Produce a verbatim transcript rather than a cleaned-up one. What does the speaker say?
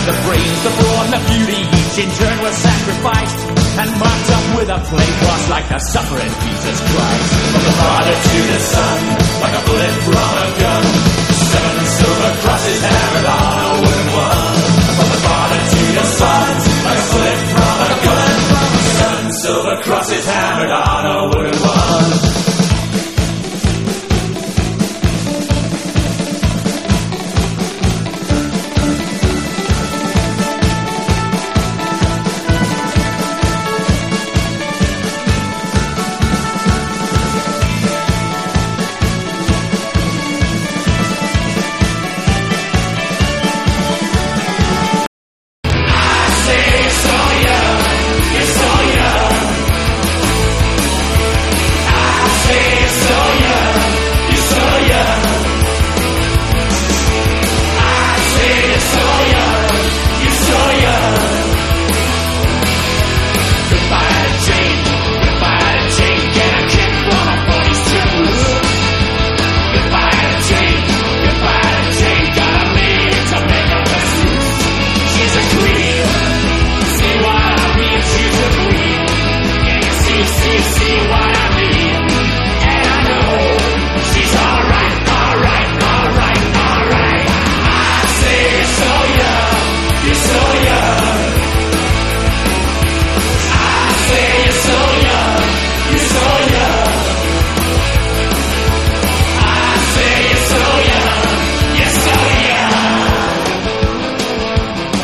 The brains, the brawn, the beauty, each in turn was sacrificed and marked up with a plague cross like the suffering Jesus Christ. From the Father to the Son, like a bullet from a gun.